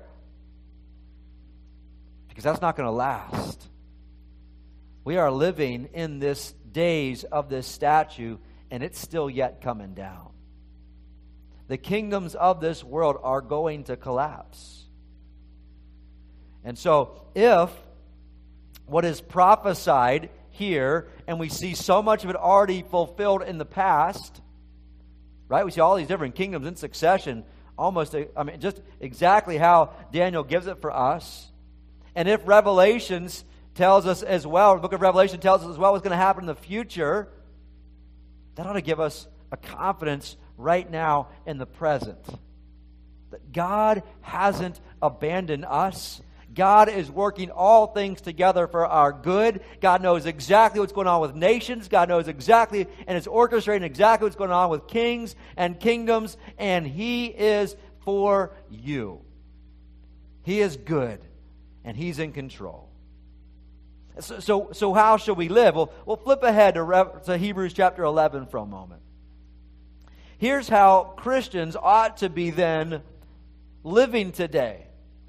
Because that's not going to last. We are living in this days of this statue, and it's still yet coming down. The kingdoms of this world are going to collapse. And so, if what is prophesied here, and we see so much of it already fulfilled in the past, right? We see all these different kingdoms in succession, almost, I mean, just exactly how Daniel gives it for us. And if Revelations tells us as well, the book of Revelation tells us as well what's going to happen in the future, that ought to give us a confidence right now in the present. That God hasn't abandoned us. God is working all things together for our good. God knows exactly what's going on with nations. God knows exactly and is orchestrating exactly what's going on with kings and kingdoms. And He is for you. He is good. And He's in control. So, so, so how shall we live? Well, we'll flip ahead to, Rev- to Hebrews chapter eleven for a moment. Here's how Christians ought to be then living today.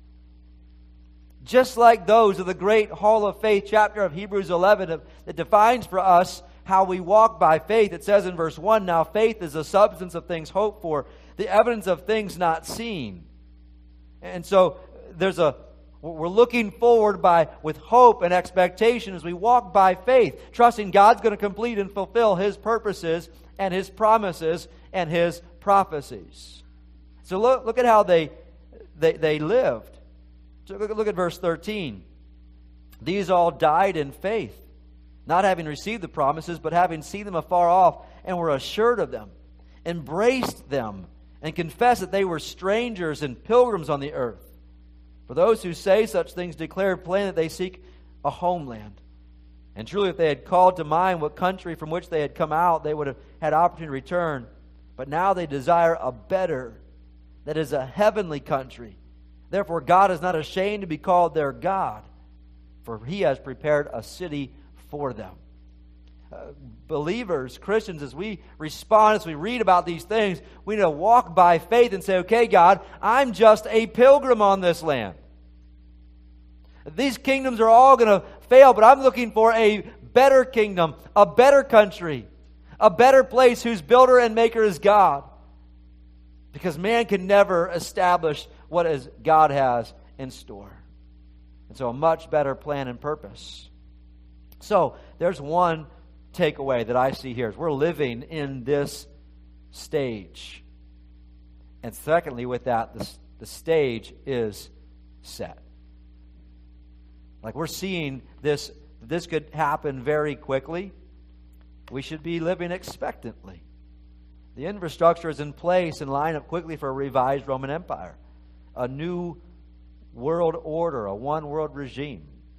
Just like those of the great Hall of Faith chapter of Hebrews eleven that defines for us how we walk by faith. It says in verse one, now faith is the substance of things hoped for, the evidence of things not seen. And so there's a We're looking forward by with hope and expectation as we walk by faith, trusting God's going to complete and fulfill His purposes and His promises and His prophecies. So look, look at how they, they, they lived. So look, look at verse thirteen. These all died in faith, not having received the promises, but having seen them afar off, and were assured of them, embraced them, and confessed that they were strangers and pilgrims on the earth. For those who say such things declare plainly that they seek a homeland. And truly, if they had called to mind what country from which they had come out, they would have had opportunity to return. But now they desire a better, that is a heavenly country. Therefore, God is not ashamed to be called their God, for He has prepared a city for them. Uh, believers, Christians, as we respond, as we read about these things, we need to walk by faith and say, okay, God, I'm just a pilgrim on this land. These kingdoms are all going to fail, but I'm looking for a better kingdom, a better country, a better place whose builder and maker is God. Because man can never establish what is God has in store. And so a much better plan and purpose. So there's one takeaway that I see here is we're living in this stage. And secondly, with that, the, the stage is set. Like we're seeing this, this could happen very quickly. We should be living expectantly. The infrastructure is in place and line up quickly for a revised Roman Empire, a new world order, a one world regime.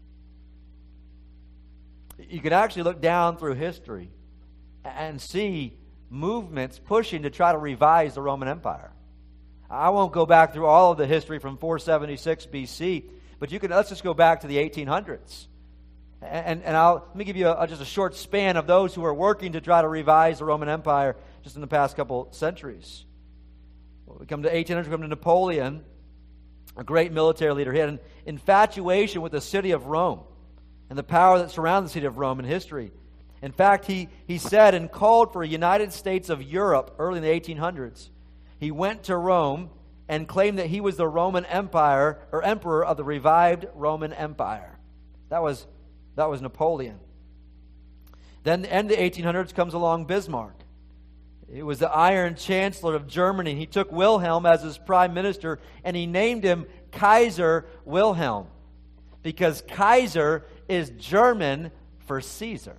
You can actually look down through history and see movements pushing to try to revise the Roman Empire. I won't go back through all of the history from four seventy-six B C, but you can. Let's just go back to the eighteen hundreds, and and I'll let me give you a, just a short span of those who are working to try to revise the Roman Empire just in the past couple centuries. Well, we come to eighteen hundred, we come to Napoleon, a great military leader. He had an infatuation with the city of Rome and the power that surrounds the city of Rome in history. In fact, he, he said and called for a United States of Europe early in the eighteen hundreds. He went to Rome and claimed that he was the Roman Empire or emperor of the revived Roman Empire. That was, that was Napoleon. Then the end of the eighteen hundreds comes along Bismarck. He was the Iron Chancellor of Germany. He took Wilhelm as his prime minister and he named him Kaiser Wilhelm because Kaiser is German for Caesar.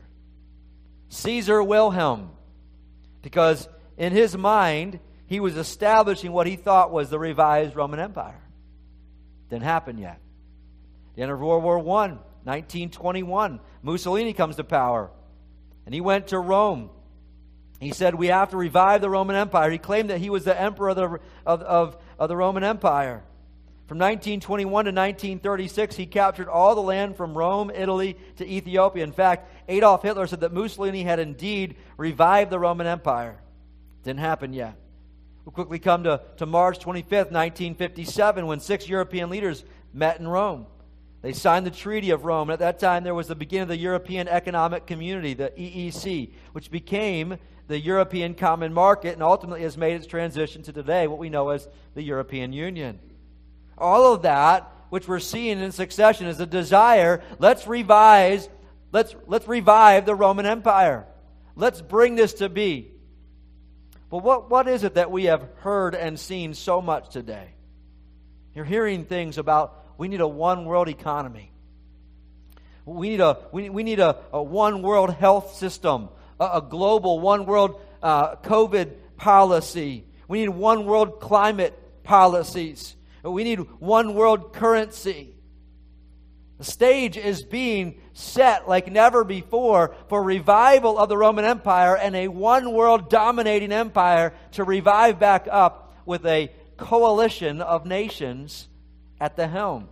Caesar Wilhelm, because in his mind, he was establishing what he thought was the revised Roman Empire. Didn't happen yet. The end of World War One, nineteen twenty-one, Mussolini comes to power, and he went to Rome. He said, we have to revive the Roman Empire. He claimed that he was the emperor of the, of, of, of the Roman Empire. From nineteen twenty-one to nineteen thirty-six, he captured all the land from Rome, Italy, to Ethiopia. In fact, Adolf Hitler said that Mussolini had indeed revived the Roman Empire. Didn't happen yet. We'll quickly come to, to March twenty-fifth, nineteen fifty-seven, when six European leaders met in Rome. They signed the Treaty of Rome. At that time, there was the beginning of the European Economic Community, the E E C, which became the European Common Market and ultimately has made its transition to today, what we know as the European Union. All of that, which we're seeing in succession, is a desire, let's revise, let's, let's revive the Roman Empire. Let's bring this to be. But what, what is it that we have heard and seen so much today? You're hearing things about we need a one world economy. We need a, we, we need a, a one world health system, a, a global one world uh, COVID policy. We need one world climate policies. We need one world currency. The stage is being set like never before for revival of the Roman Empire and a one world dominating empire to revive back up with a coalition of nations at the helm.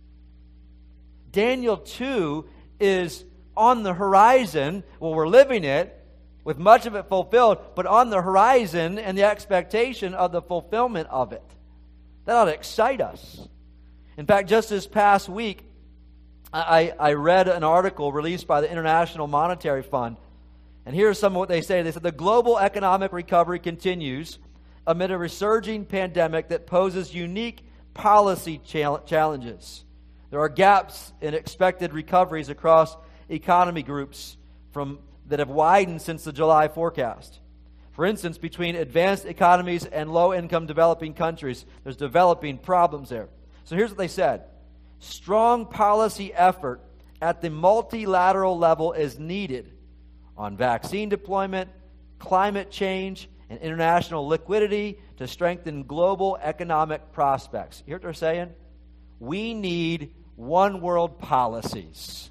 Daniel two is on the horizon. Well, we're living it with much of it fulfilled, but on the horizon and the expectation of the fulfillment of it. That ought to excite us. In fact, just this past week, I, I read an article released by the International Monetary Fund. And here's some of what they say. They said, the global economic recovery continues amid a resurging pandemic that poses unique policy challenges. There are gaps in expected recoveries across economy groups from that have widened since the July forecast. For instance, between advanced economies and low-income developing countries, there's developing problems there. So here's what they said. Strong policy effort at the multilateral level is needed on vaccine deployment, climate change, and international liquidity to strengthen global economic prospects. You hear what they're saying? We need one world policies.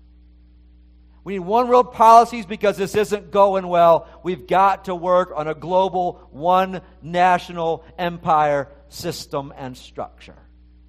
We need one world policies because this isn't going well. We've got to work on a global, one national empire system and structure.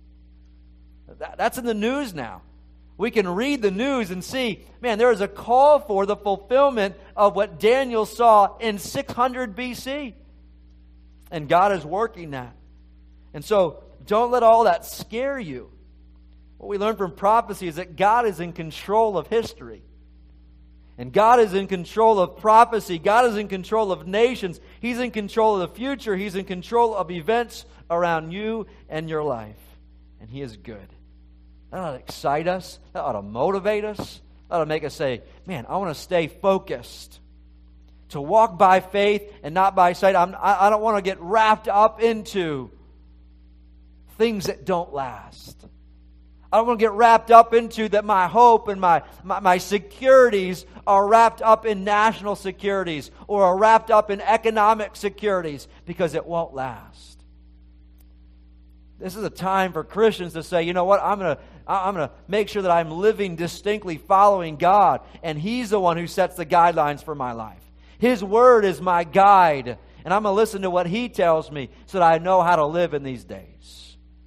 That, that's in the news now. We can read the news and see, man, there is a call for the fulfillment of what Daniel saw in six hundred B C. And God is working that. And so don't let all that scare you. What we learn from prophecy is that God is in control of history. And God is in control of prophecy. God is in control of nations. He's in control of the future. He's in control of events around you and your life. And He is good. That ought to excite us. That ought to motivate us. That ought to make us say, man, I want to stay focused. To walk by faith and not by sight. I'm, I, I don't want to get wrapped up into things that don't last. I don't want to get wrapped up into that my hope and my, my, my securities are wrapped up in national securities or are wrapped up in economic securities, because it won't last. This is a time for Christians to say, you know what, I'm going to I'm going to make sure that I'm living distinctly following God, and He's the one who sets the guidelines for my life. His Word is my guide, and I'm going to listen to what He tells me so that I know how to live in these days.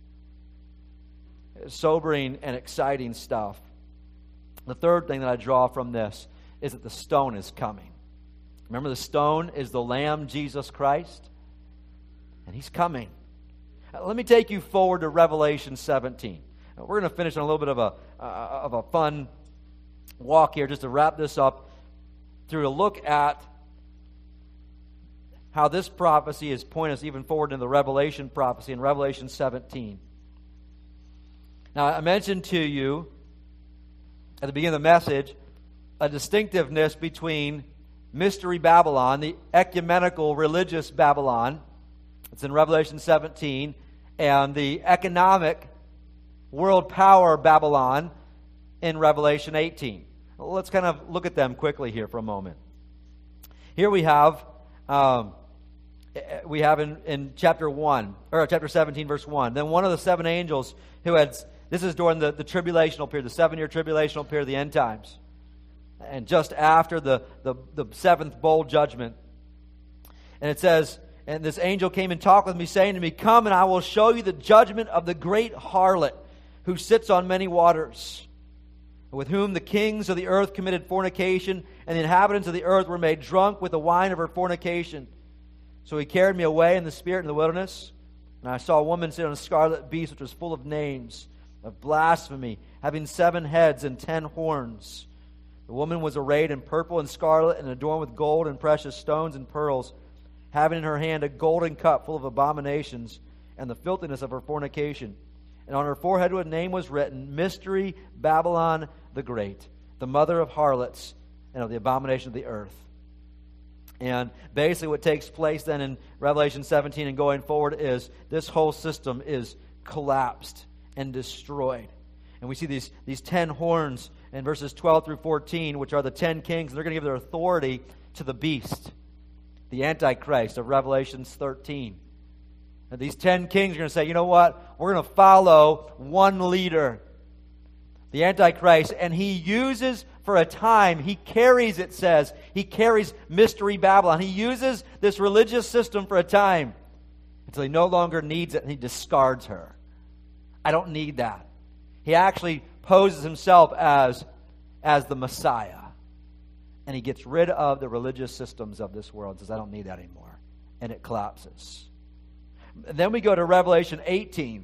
Sobering and exciting stuff. The third thing that I draw from this is that the stone is coming. Remember, the stone is the Lamb, Jesus Christ, and He's coming. Let me take you forward to Revelation seventeen. We're going to finish on a little bit of a uh, of a fun walk here, just to wrap this up, through a look at how this prophecy is pointing us even forward in the Revelation prophecy in Revelation seventeen. Now, I mentioned to you at the beginning of the message a distinctiveness between Mystery Babylon, the ecumenical religious Babylon, it's in Revelation seventeen, and the economic world power Babylon in Revelation eighteen. Let's kind of look at them quickly here for a moment. Here we have um, we have in, in chapter one, or chapter seventeen, verse one. Then one of the seven angels who had, this is during the, the tribulational period, the seven-year tribulational period of the end times, and just after the, the, the seventh bowl judgment. And it says, and this angel came and talked with me, saying to me, "Come, and I will show you the judgment of the great harlot, who sits on many waters, with whom the kings of the earth committed fornication, and the inhabitants of the earth were made drunk with the wine of her fornication. So he carried me away in the spirit in the wilderness, and I saw a woman sit on a scarlet beast, which was full of names of blasphemy, having seven heads and ten horns. The woman was arrayed in purple and scarlet, and adorned with gold and precious stones and pearls, having in her hand a golden cup full of abominations and the filthiness of her fornication. And on her forehead a name was written, Mystery Babylon the Great, the mother of harlots and of the abomination of the earth." And basically what takes place then in Revelation seventeen and going forward is this whole system is collapsed and destroyed. And we see these, these ten horns in verses twelve through fourteen, which are the ten kings, and they're going to give their authority to the beast, the Antichrist of Revelation thirteen. And these ten kings are going to say, you know what? We're going to follow one leader, the Antichrist. And he uses, for a time, he carries, it says, he carries Mystery Babylon. He uses this religious system for a time until he no longer needs it and he discards her. I don't need that. He actually poses himself as, as the Messiah. And he gets rid of the religious systems of this world and says, I don't need that anymore. And it collapses. Then we go to Revelation eighteen.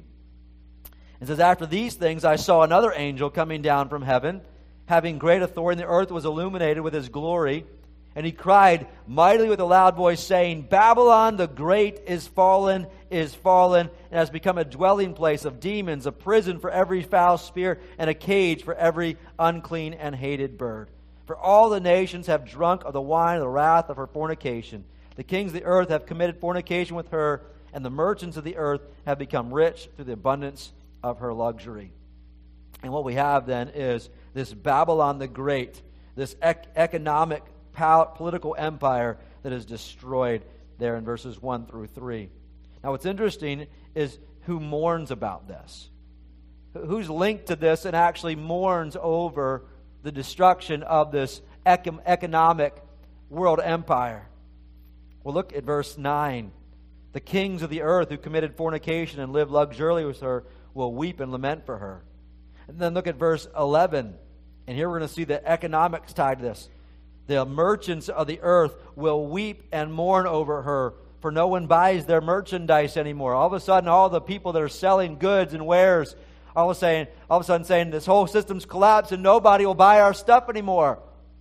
It says, "After these things I saw another angel coming down from heaven, having great authority, and the earth was illuminated with his glory. And he cried mightily with a loud voice, saying, Babylon the great is fallen, is fallen, and has become a dwelling place of demons, a prison for every foul spirit, and a cage for every unclean and hated bird. For all the nations have drunk of the wine of the wrath of her fornication. The kings of the earth have committed fornication with her, and the merchants of the earth have become rich through the abundance of her luxury." And what we have then is this Babylon the Great, this ec- economic, pol- political empire that is destroyed there in verses one through three. Now what's interesting is who mourns about this. Who's linked to this and actually mourns over the destruction of this econ- economic world empire. Well, look at verse nine. "The kings of the earth who committed fornication and lived luxuriously with her will weep and lament for her." And then look at verse eleven. And here we're going to see the economics tied to this. "The merchants of the earth will weep and mourn over her, for no one buys their merchandise anymore." All of a sudden, all the people that are selling goods and wares, all of a sudden, all of a sudden saying, this whole system's collapsed and nobody will buy our stuff anymore.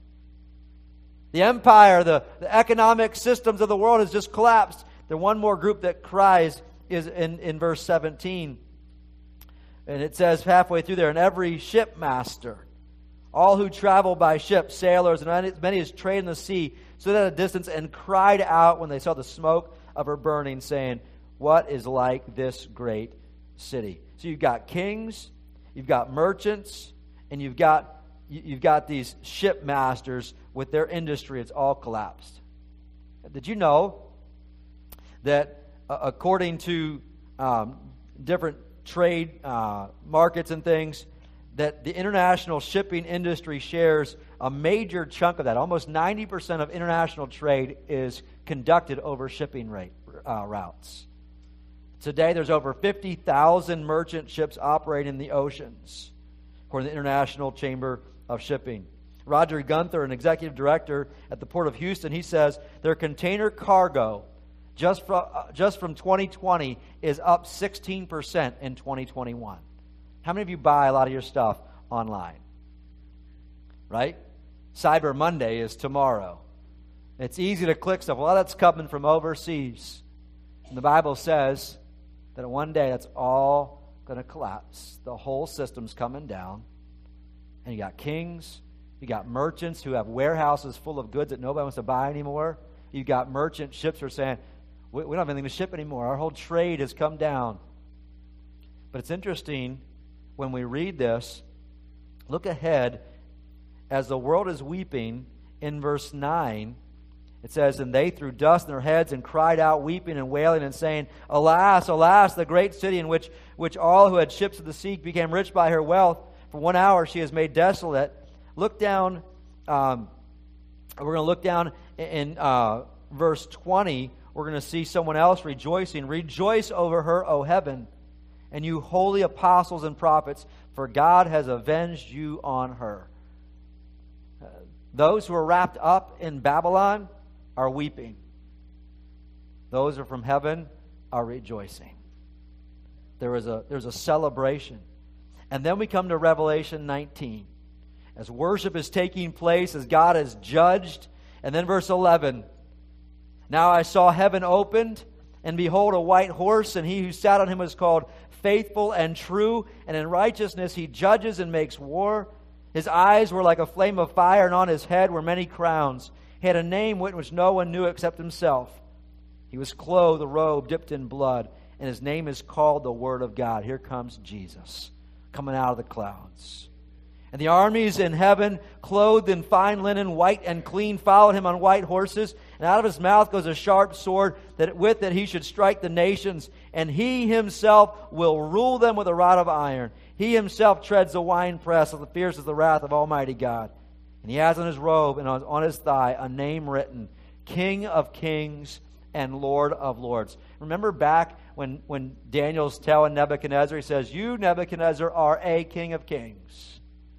The empire, the, the economic systems of the world has just collapsed. The one more group that cries is in, in verse seventeen. And it says halfway through there, "And every shipmaster, all who travel by ship, sailors, and many as trade in the sea, stood at a distance and cried out when they saw the smoke of her burning, saying, what is like this great city? So you've got kings, you've got merchants, and you've got you've got these shipmasters with their industry. It's all collapsed. Did you know that uh, according to um, different trade uh, markets and things, that the international shipping industry shares a major chunk of that? Almost ninety percent of international trade is conducted over shipping rate uh, routes. Today, there's over fifty thousand merchant ships operating in the oceans, according to the International Chamber of Shipping. Roger Gunther, an executive director at the Port of Houston, he says their container cargo just from, uh, just from twenty twenty is up sixteen percent in twenty twenty-one. How many of you buy a lot of your stuff online? Right? Cyber Monday is tomorrow. It's easy to click stuff. Well, that's coming from overseas. And the Bible says that one day that's all going to collapse. The whole system's coming down. And you got kings, you got merchants who have warehouses full of goods that nobody wants to buy anymore. You got merchant ships who are saying, we, we don't have anything to ship anymore. Our whole trade has come down. But it's interesting when we read this, look ahead as the world is weeping in verse nine. It says, and they threw dust in their heads and cried out, weeping and wailing and saying, alas, alas, the great city in which, which all who had ships of the sea became rich by her wealth. For one hour she is made desolate. Look down, um, we're going to look down in uh, verse twenty. We're going to see someone else rejoicing. Rejoice over her, O heaven, and you holy apostles and prophets, for God has avenged you on her. Uh, those who are wrapped up in Babylon are weeping. Those who are from heaven are rejoicing. There is a, there's a celebration. And then we come to Revelation nineteen. As worship is taking place, as God is judged. And then verse eleven. Now I saw heaven opened, and behold a white horse, and he who sat on him was called Faithful and True, and in righteousness he judges and makes war. His eyes were like a flame of fire, and on his head were many crowns. He had a name which no one knew except himself. He was clothed, a robe dipped in blood, and his name is called the Word of God. Here comes Jesus, coming out of the clouds. And the armies in heaven, clothed in fine linen, white and clean, followed him on white horses. And out of his mouth goes a sharp sword, that with it he should strike the nations. And he himself will rule them with a rod of iron. He himself treads the winepress of the fierce of the wrath of Almighty God. And he has on his robe and on his thigh a name written, King of Kings and Lord of Lords. Remember back when, when Daniel's telling Nebuchadnezzar, he says, you, Nebuchadnezzar, are a king of kings.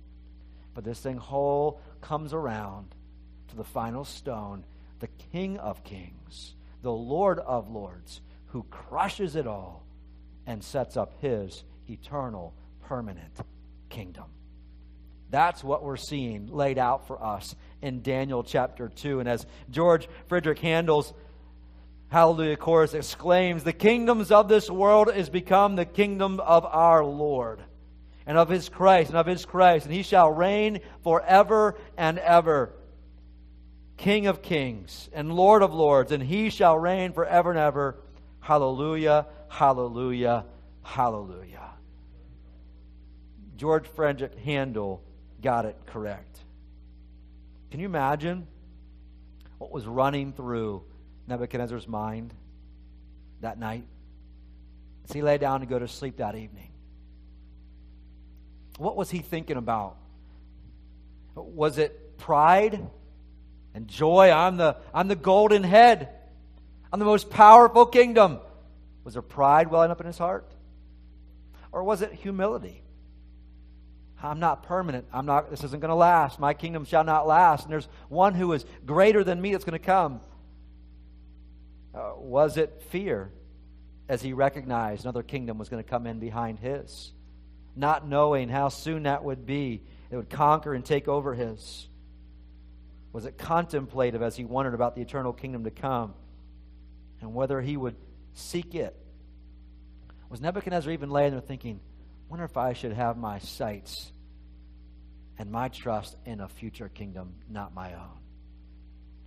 But this thing whole comes around to the final stone, the King of Kings, the Lord of Lords, who crushes it all and sets up his eternal, permanent kingdom. That's what we're seeing laid out for us in Daniel chapter two. And as George Frederick Handel's Hallelujah chorus exclaims, the kingdoms of this world is become the kingdom of our Lord, and of his Christ, and of his Christ, and he shall reign forever and ever. King of kings and Lord of lords, and he shall reign forever and ever. Hallelujah, hallelujah, hallelujah. George Frederick Handel got it correct. Can you imagine what was running through Nebuchadnezzar's mind that night as he lay down to go to sleep that evening? What was he thinking about? Was it pride and joy? I'm the, I'm the golden head. I'm the most powerful kingdom. Was there pride welling up in his heart? Or was it humility? I'm not permanent. I'm not, this isn't going to last. My kingdom shall not last. And there's one who is greater than me that's going to come. Uh, was it fear as he recognized another kingdom was going to come in behind his? Not knowing how soon that would be. It would conquer and take over his. Was it contemplative as he wondered about the eternal kingdom to come and whether he would seek it? Was Nebuchadnezzar even laying there thinking, wonder if I should have my sights and my trust in a future kingdom, not my own?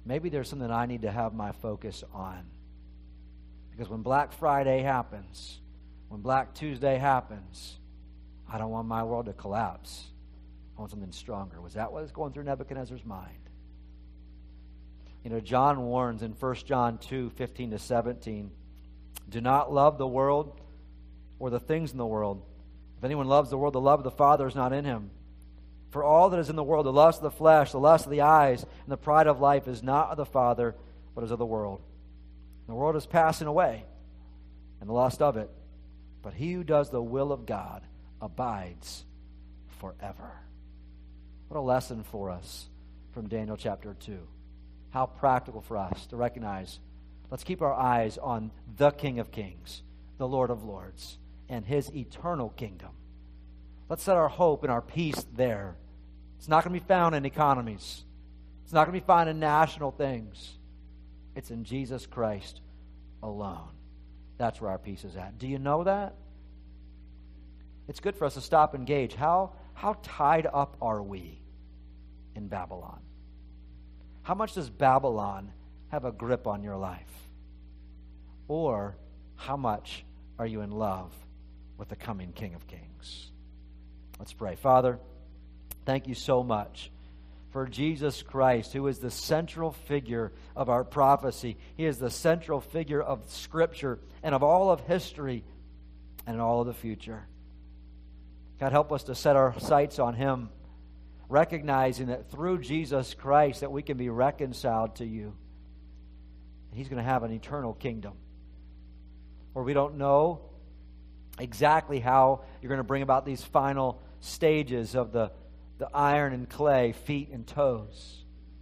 maybe there's something I need to have my focus on. Because when Black Friday happens, when Black Tuesday happens, I don't want my world to collapse. I want something stronger. Was that what was going through Nebuchadnezzar's mind? You know, John warns in First John two, fifteen to seventeen, do not love the world or the things in the world. If anyone loves the world, the love of the Father is not in him. For all that is in the world, the lust of the flesh, the lust of the eyes, and the pride of life is not of the Father, but is of the world. The world is passing away, and the lust of it. But he who does the will of God abides forever. What a lesson for us from Daniel chapter two. How practical for us to recognize, let's keep our eyes on the King of Kings, the Lord of Lords, and his eternal kingdom. Let's set our hope and our peace there. It's not going to be found in economies. It's not going to be found in national things. It's in Jesus Christ alone. That's where our peace is at. Do you know that? It's good for us to stop and gauge. How, how tied up are we in Babylon? How much does Babylon have a grip on your life? Or how much are you in love with the coming King of Kings? Let's pray. Father, thank you so much for Jesus Christ, who is the central figure of our prophecy. He is the central figure of Scripture and of all of history and all of the future. God, help us to set our sights on him, recognizing that through Jesus Christ that we can be reconciled to you. He's going to have an eternal kingdom where we don't know exactly how you're going to bring about these final stages of the, the iron and clay, feet and toes.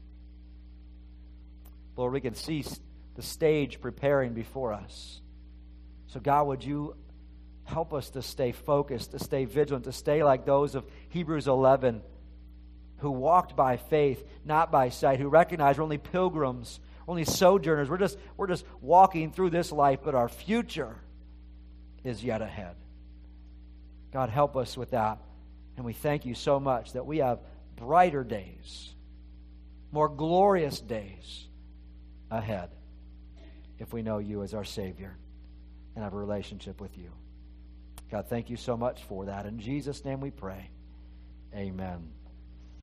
Lord, we can see the stage preparing before us. So God, would you help us to stay focused, to stay vigilant, to stay like those of Hebrews eleven, who walked by faith, not by sight, who recognized we're only pilgrims, we're only sojourners. We're just, we're just walking through this life, but our future is yet ahead. God, help us with that. And we thank you so much that we have brighter days, more glorious days ahead if we know you as our Savior and have a relationship with you. God, thank you so much for that. In Jesus' name we pray. Amen.